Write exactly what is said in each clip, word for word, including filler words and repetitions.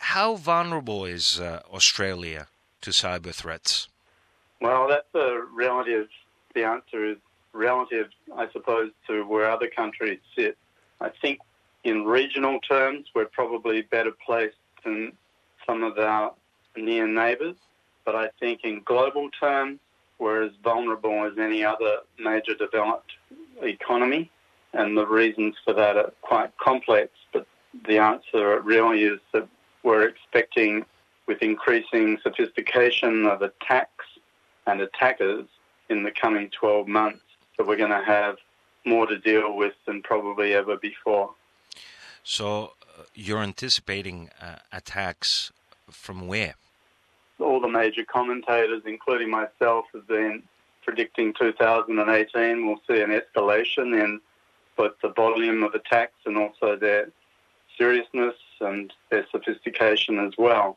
How vulnerable is uh, Australia to cyber threats? Well, that's a relative, the answer is relative, I suppose, to where other countries sit. I think in regional terms, we're probably better placed than some of our near neighbours. But I think in global terms, we're as vulnerable as any other major developed economy. And the reasons for that are quite complex. But the answer really is that we're expecting, with increasing sophistication of attacks and attackers in the coming twelve months, that we're going to have more to deal with than probably ever before. So uh, you're anticipating uh, attacks from where? All the major commentators, including myself, have been predicting two thousand eighteen will see an escalation in both the volume of attacks and also their seriousness and their sophistication as well.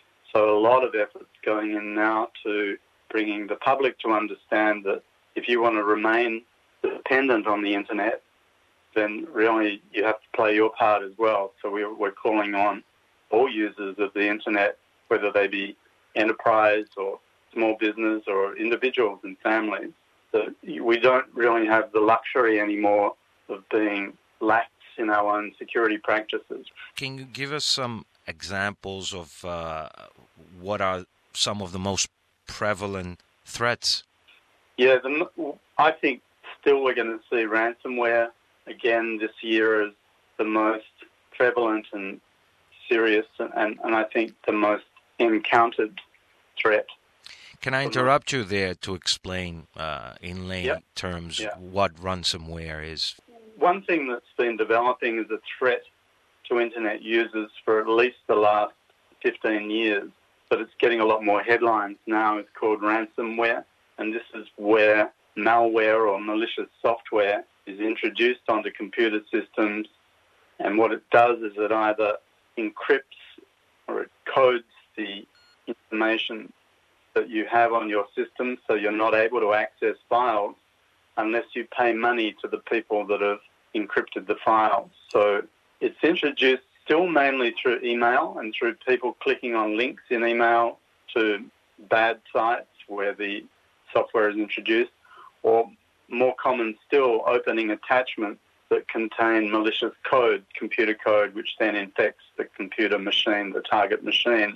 So a lot of efforts going in now to bringing the public to understand that if you want to remain dependent on the internet, then really you have to play your part as well. So we're, we're calling on all users of the internet, whether they be enterprise or small business or individuals and families, that we don't really have the luxury anymore of being lax in our own security practices. Can you give us some examples of uh, what are some of the most prevalent threats? Yeah, the, I think still we're going to see ransomware again this year as the most prevalent and serious and, and I think the most encountered threat. Can I interrupt you there to explain uh, in lay yep. terms yeah. what ransomware is? One thing that's been developing as a threat to internet users for at least the last fifteen years, but it's getting a lot more headlines now, is called ransomware. And this is where malware or malicious software is introduced onto computer systems. And what it does is it either encrypts or it codes the information that you have on your system so you're not able to access files unless you pay money to the people that have encrypted the files. So it's introduced still mainly through email and through people clicking on links in email to bad sites where the software is introduced, or more common still, opening attachments that contain malicious code, computer code, which then infects the computer machine, the target machine.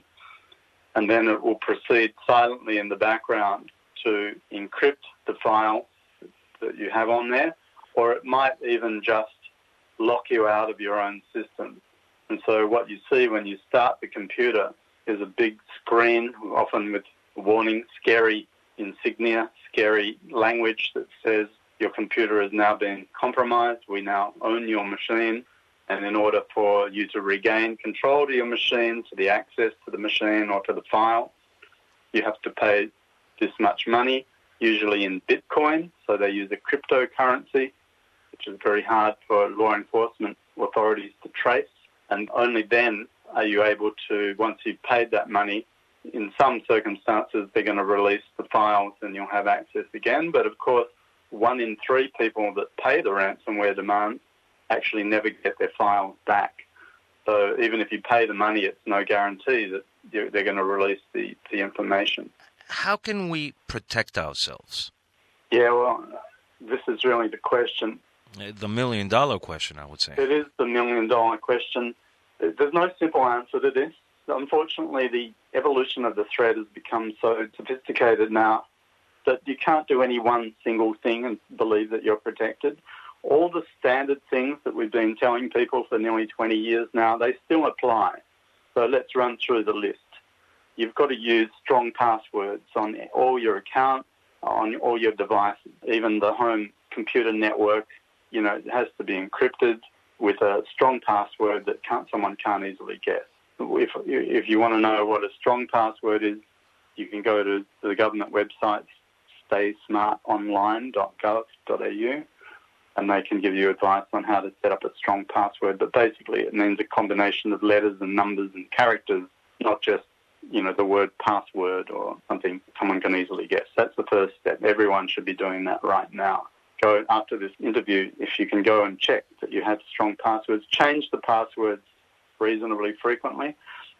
And then it will proceed silently in the background to encrypt the file that you have on there, or it might even just lock you out of your own system. And so what you see when you start the computer is a big screen, often with warning, scary insignia, scary language that says your computer has now been compromised, we now own your machine, and in order for you to regain control to your machine, to the access to the machine or to the file, you have to pay this much money, usually in Bitcoin, so they use a cryptocurrency, which is very hard for law enforcement authorities to trace, and only then are you able to, once you've paid that money, in some circumstances they're going to release the files and you'll have access again. But of course, one in three people that pay the ransomware demands actually never get their files back. So even if you pay the money, it's no guarantee that they're going to release the, the information. How can we protect ourselves? Yeah, well, this is really the question. The million-dollar question, I would say. It is the million-dollar question. There's no simple answer to this. Unfortunately, the evolution of the threat has become so sophisticated now that you can't do any one single thing and believe that you're protected. All the standard things that we've been telling people for nearly twenty years now, they still apply. So let's run through the list. You've got to use strong passwords on all your accounts, on all your devices, even the home computer network. You know, it has to be encrypted with a strong password that can't, someone can't easily guess. If, if you want to know what a strong password is, you can go to the government website, stay smart online dot gov dot a u, and they can give you advice on how to set up a strong password. But basically it means a combination of letters and numbers and characters, not just, you know, the word password or something someone can easily guess. That's the first step. Everyone should be doing that right now. Go after this interview, if you can go and check that you have strong passwords, change the passwords reasonably frequently.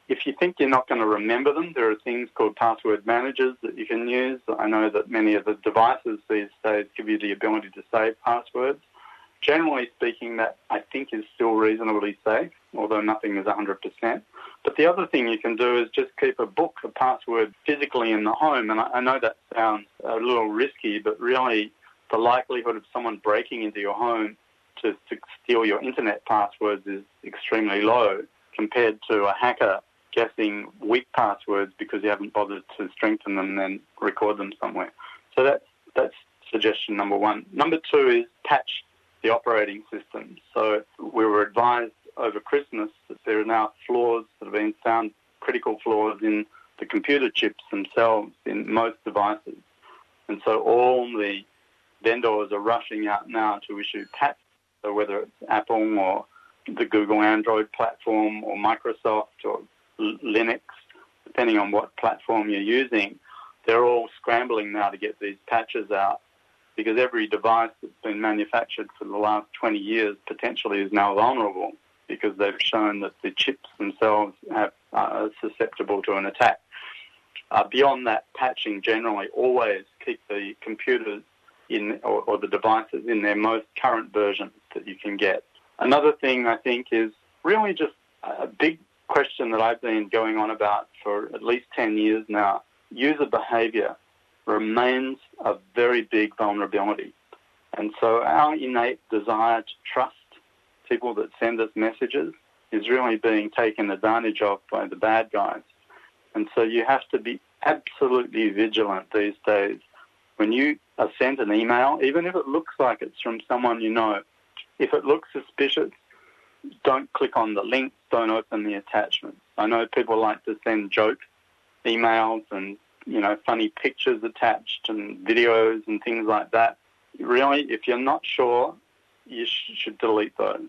if you think you're not going to remember them, there are things called password managers that you can use. I know that many of the devices these days give you the ability to save passwords. Generally speaking, that I think is still reasonably safe, although nothing is one hundred percent. But the other thing you can do is just keep a book of passwords physically in the home. And I, I know that sounds a little risky, but really the likelihood of someone breaking into your home to, to steal your internet passwords is extremely low compared to a hacker guessing weak passwords because you haven't bothered to strengthen them and then record them somewhere. So that's, that's suggestion number one. Number two is patch the operating system. So we were advised over Christmas that there are now flaws that have been found, critical flaws in the computer chips themselves in most devices. And so all the vendors are rushing out now to issue patches. So whether it's Apple or the Google Android platform or Microsoft or Linux, depending on what platform you're using, they're all scrambling now to get these patches out because every device that's been manufactured for the last twenty years potentially is now vulnerable because they've shown that the chips themselves have, are susceptible to an attack. Uh, beyond that, patching generally always keep the computers in or, or the devices in their most current versions that you can get. Another thing I think is really just a big question that I've been going on about for at least ten years now. User behaviour remains a very big vulnerability. And so our innate desire to trust people that send us messages is really being taken advantage of by the bad guys. And so you have to be absolutely vigilant these days. When you are sent an email, even if it looks like it's from someone you know, if it looks suspicious, don't click on the link, don't open the attachment. I know people like to send joke emails and, you know, funny pictures attached and videos and things like that. Really, if you're not sure, you sh- should delete those.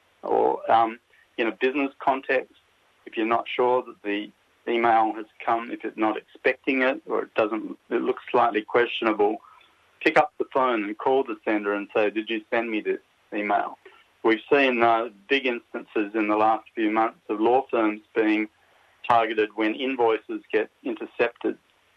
Or um, in a business context, if you're not sure that the email has come, if it's not expecting it or it doesn't, it looks slightly questionable, pick up the phone and call the sender and say, did you send me this email? We've seen uh, big instances in the last few months of law firms being targeted when invoices get intercepted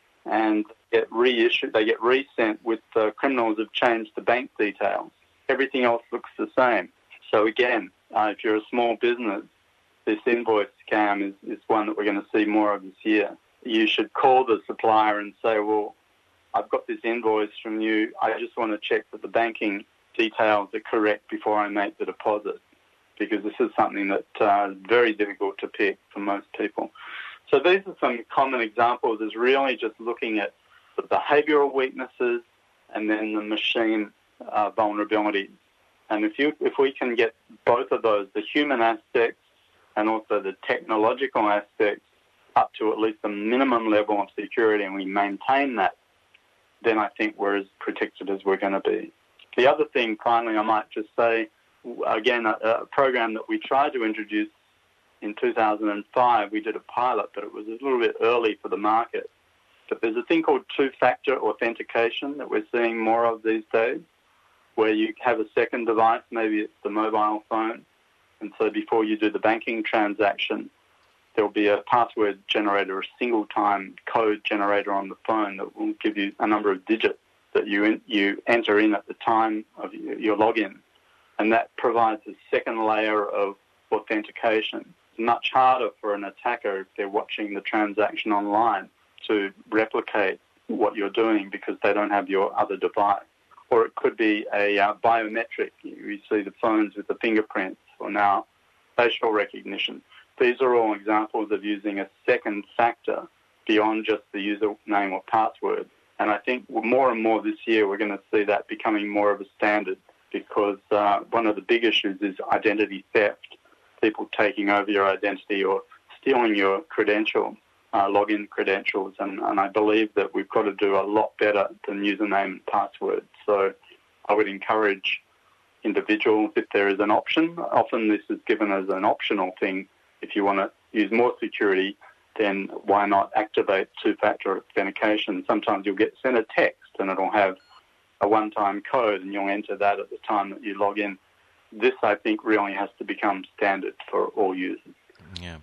and get reissued, they get resent with uh, criminals have changed the bank details. Everything else looks the same. So again, uh, if you're a small business, this invoice scam is, is one that we're going to see more of this year. You should call the supplier and say, well, I've got this invoice from you. I just want to check that the banking details are correct before I make the deposit, because this is something that uh, is very difficult to pick for most people. So these are some common examples, is really just looking at the behavioural weaknesses and then the machine uh, vulnerabilities. And if you if we can get both of those, the human aspects and also the technological aspects, up to at least a minimum level of security, and we maintain that, then I think we're as protected as we're going to be. The other thing, finally, I might just say, again, a, a program that we tried to introduce in two thousand five, we did a pilot, but it was a little bit early for the market. But there's a thing called two-factor authentication that we're seeing more of these days, where you have a second device, maybe it's the mobile phone, and so before you do the banking transaction, there'll be a password generator, a single-time code generator on the phone that will give you a number of digits that you in, you enter in at the time of your login. And that provides a second layer of authentication. It's much harder for an attacker, if they're watching the transaction online, to replicate what you're doing because they don't have your other device. Or it could be a uh, biometric. You see the phones with the fingerprints, or now facial recognition. These are all examples of using a second factor beyond just the username or password. And I think more and more this year we're going to see that becoming more of a standard, because uh, one of the big issues is identity theft, people taking over your identity or stealing your credentials, uh, login credentials. And, and I believe that we've got to do a lot better than username and password. So I would encourage individuals, if there is an option, often this is given as an optional thing. If you want to use more security, then why not activate two-factor authentication? Sometimes you'll get sent a text and it'll have a one-time code and you'll enter that at the time that you log in. This, I think, really has to become standard for all users. Yeah.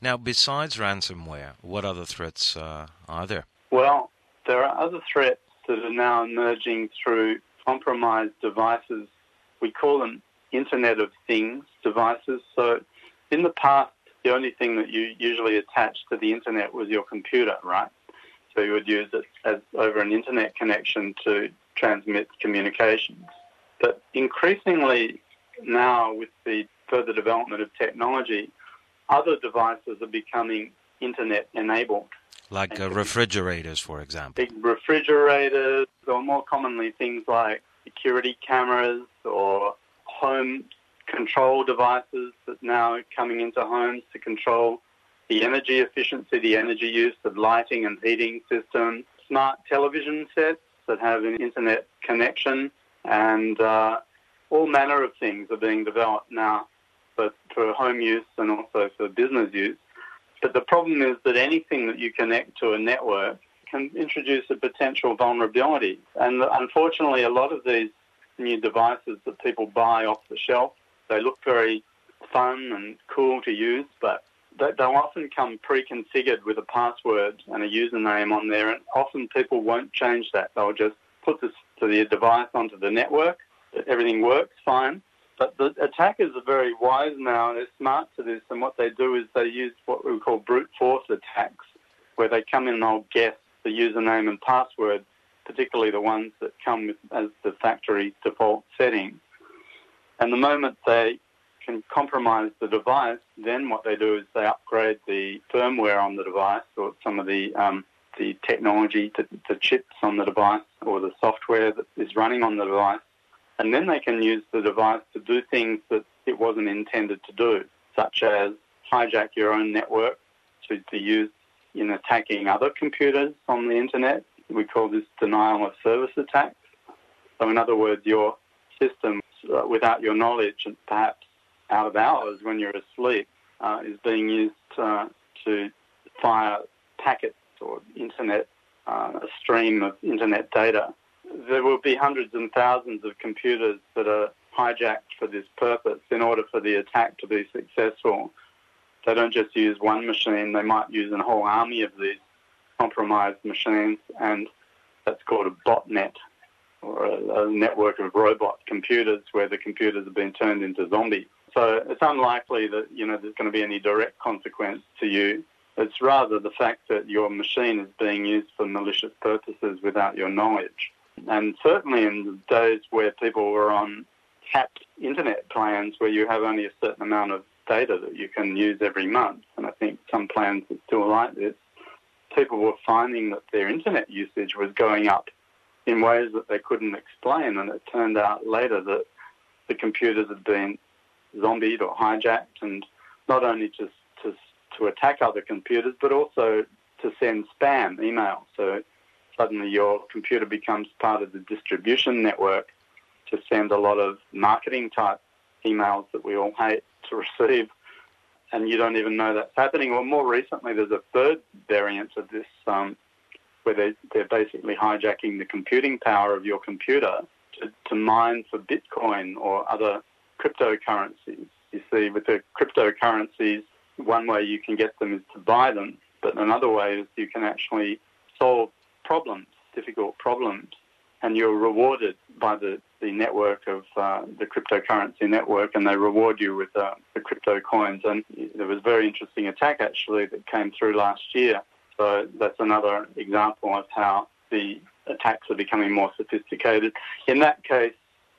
Now, besides ransomware, what other threats uh, are there? Well, there are other threats that are now emerging through compromised devices. We call them Internet of Things devices. So in the past, the only thing that you usually attached to the Internet was your computer, right? So you would use it as over an Internet connection to transmit communications. But increasingly now, with the further development of technology, other devices are becoming Internet-enabled. Like uh, refrigerators, for example. Big refrigerators, or more commonly things like security cameras or home control devices that now are coming into homes to control the energy efficiency, the energy use of lighting and heating systems, smart television sets that have an internet connection, and uh, all manner of things are being developed now, but for home use and also for business use. But the problem is that anything that you connect to a network can introduce a potential vulnerability. And unfortunately, a lot of these new devices that people buy off the shelf, they look very fun and cool to use, but they'll often come pre-configured with a password and a username on there, and often people won't change that. They'll just put this to the device onto the network. Everything works fine. But the attackers are very wise now. They're smart to this, and what they do is they use what we call brute force attacks, where they come in and they'll guess the username and password, particularly the ones that come with, as the factory default setting. And the moment they can compromise the device, then what they do is they upgrade the firmware on the device, or some of the um, the technology, the, the chips on the device, or the software that is running on the device. And then they can use the device to do things that it wasn't intended to do, such as hijack your own network to, to use in attacking other computers on the internet. We call this denial of service attacks. So in other words, your system, uh, without your knowledge and perhaps out of hours when you're asleep, uh, is being used uh, to fire packets or internet, uh, a stream of internet data. There will be hundreds and thousands of computers that are hijacked for this purpose in order for the attack to be successful. They don't just use one machine, they might use a whole army of these compromised machines, and that's called a botnet, or a, a network of robot computers where the computers have been turned into zombies. So it's unlikely that, you know, there's going to be any direct consequence to you. It's rather the fact that your machine is being used for malicious purposes without your knowledge. And certainly in the days where people were on capped internet plans where you have only a certain amount of data that you can use every month, and I think some plans are still like this, people were finding that their internet usage was going up in ways that they couldn't explain, and it turned out later that the computers had been zombied or hijacked, and not only just to, to attack other computers, but also to send spam email. So suddenly your computer becomes part of the distribution network to send a lot of marketing-type emails that we all hate to receive, and you don't even know that's happening. Or more recently, there's a third variant of this um, where they, they're basically hijacking the computing power of your computer to, to mine for Bitcoin or other cryptocurrencies. You see, with the cryptocurrencies, one way you can get them is to buy them, but another way is you can actually solve problems, difficult problems, and you're rewarded by the, the network of uh, the cryptocurrency network, and they reward you with uh, the crypto coins. And there was a very interesting attack, actually, that came through last year. So that's another example of how the attacks are becoming more sophisticated. In that case,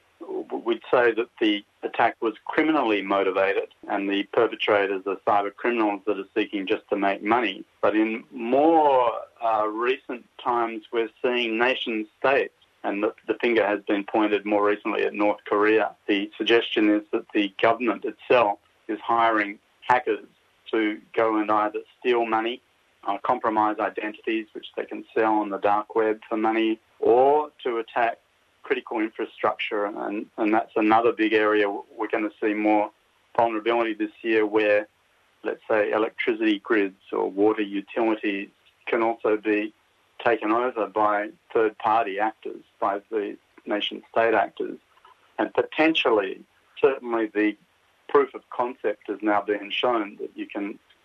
we'd say that the attack was criminally motivated and the perpetrators are cyber criminals that are seeking just to make money. But in more uh, recent times, we're seeing nation states, and the, the finger has been pointed more recently at North Korea. The suggestion is that the government itself is hiring hackers to go and either steal money, uh, compromise identities, which they can sell on the dark web for money, or to attack critical infrastructure, and, and that's another big area we're going to see more vulnerability this year, where, let's say, electricity grids or water utilities can also be taken over by third-party actors, by the nation-state actors, and potentially, certainly the proof of concept has now been shown that you can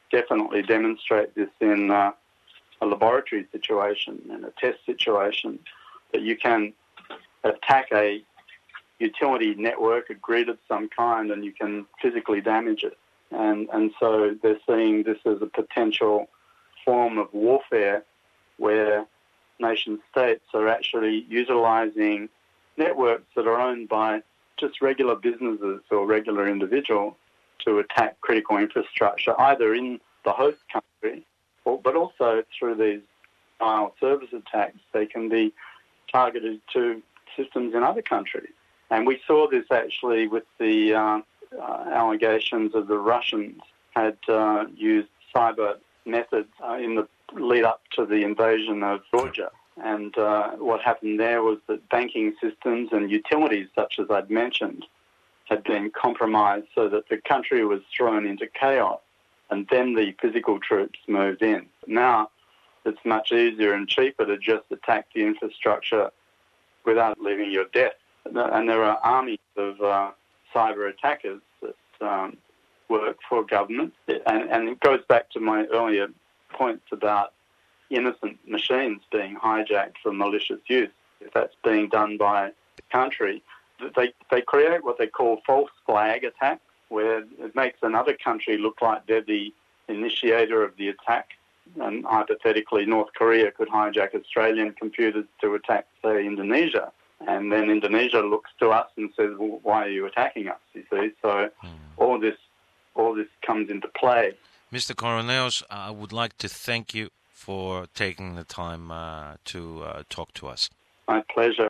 definitely demonstrate this in uh, a laboratory situation, in a test situation, that you can attack a utility network, a grid of some kind, and you can physically damage it. And, and so they're seeing this as a potential form of warfare where nation states are actually utilising networks that are owned by just regular businesses or regular individuals to attack critical infrastructure, either in the host country, or, but also through these denial of service attacks. They can be targeted to systems in other countries. And we saw this actually with the uh, uh, allegations of the Russians had uh, used cyber methods uh, in the lead up to the invasion of Georgia. And uh, what happened there was that banking systems and utilities, such as I'd mentioned, had been compromised so that the country was thrown into chaos, and then the physical troops moved in. Now it's much easier and cheaper to just attack the infrastructure without leaving your death. And there are armies of uh, cyber attackers that um, work for government. And, and it goes back to my earlier points about innocent machines being hijacked for malicious use. If that's being done by the country, they, they create what they call false flag attacks, where it makes another country look like they're the initiator of the attack. And hypothetically, North Korea could hijack Australian computers to attack, say, Indonesia. And then Indonesia looks to us and says, well, why are you attacking us, you see? So mm. all this all this comes into play. Mister Koroneos, I would like to thank you for taking the time uh, to uh, talk to us. My pleasure.